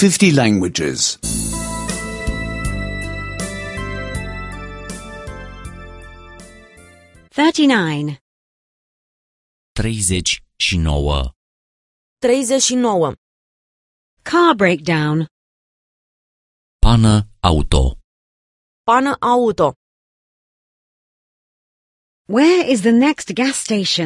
50 languages. 39. 39. 39. Car breakdown. Pană auto. Pană auto. Where is the next gas station?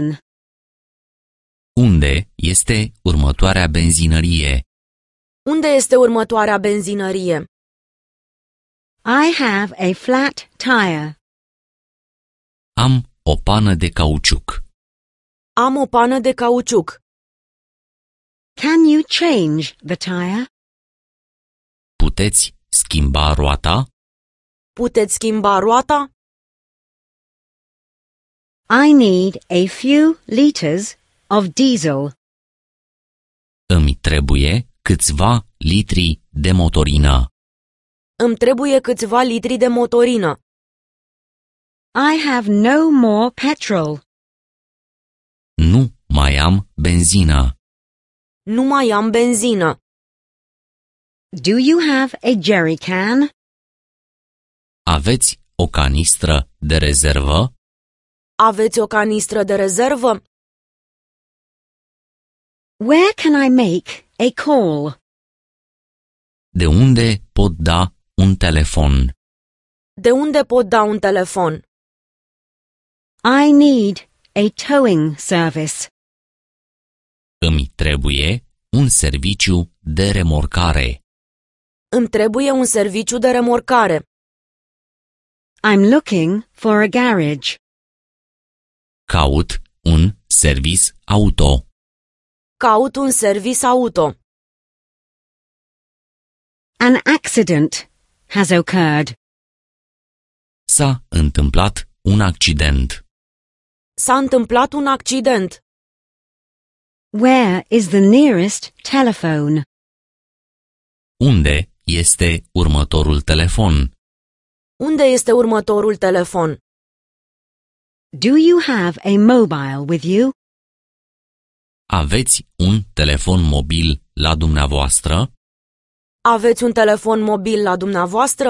Unde este următoarea benzinărie? Unde este următoarea benzinărie? I have a flat tire. Am o pană de cauciuc. Am o pană de cauciuc. Can you change the tire? Puteți schimba roata? Puteți schimba roata? I need a few liters of diesel. Îmi trebuie câțiva litri de motorină. Îmi trebuie câțiva litri de motorină. I have no more petrol. Nu mai am benzină. Nu mai am benzină. Do you have a jerry can? Aveți o canistră de rezervă? Aveți o canistră de rezervă? Where can I make a call? De unde pot da un telefon? De unde pot da un telefon? I need a towing service. Îmi trebuie un serviciu de remorcare. Îmi trebuie un serviciu de remorcare. I'm looking for a garage. Caut un servis auto. Caut un servis auto. An accident has occurred. S-a întâmplat un accident. S-a întâmplat un accident. Where is the nearest telephone? Unde este următorul telefon? Unde este următorul telefon? Do you have a mobile with you? Aveți un telefon mobil la dumneavoastră? Aveți un telefon mobil la dumneavoastră?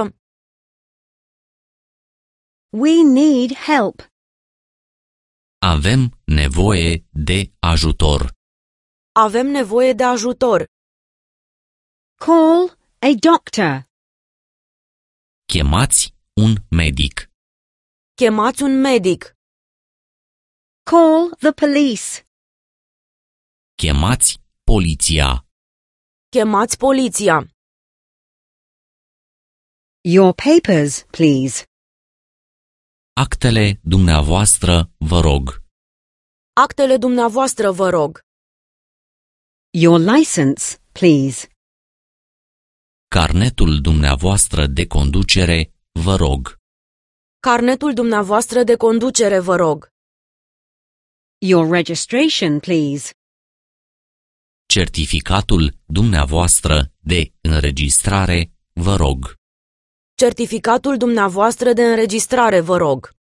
We need help. Avem nevoie de ajutor. Avem nevoie de ajutor. Call a doctor. Chemați un medic. Chemați un medic. Call the police. Chemați poliția. Chemați poliția. Your papers, please. Actele dumneavoastră, vă rog. Actele dumneavoastră, vă rog. Your license, please. Carnetul dumneavoastră de conducere, vă rog. Carnetul dumneavoastră de conducere, vă rog. Your registration, please. Certificatul dumneavoastră de înregistrare, vă rog. Certificatul dumneavoastră de înregistrare, vă rog.